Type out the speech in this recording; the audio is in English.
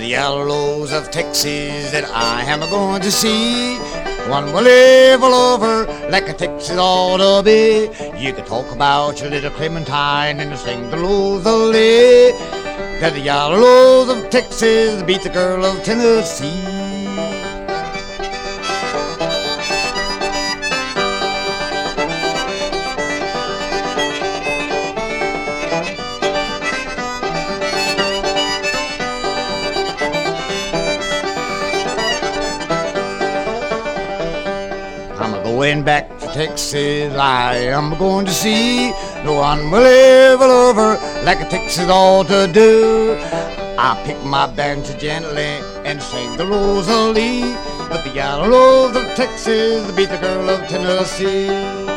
the yellows of Texas that I am going to see. One will live all over like a Texas ought to be. You can talk about your little Clementine and sing the Rosalie. That the yellows of Texas beat the girl of Tennessee. I'm going back to Texas, I am going to see. No one will live all over like a Texas ought to do. I pick my banjo gently and sing the Rosalie. But the yellows of Texas beat the girl of Tennessee.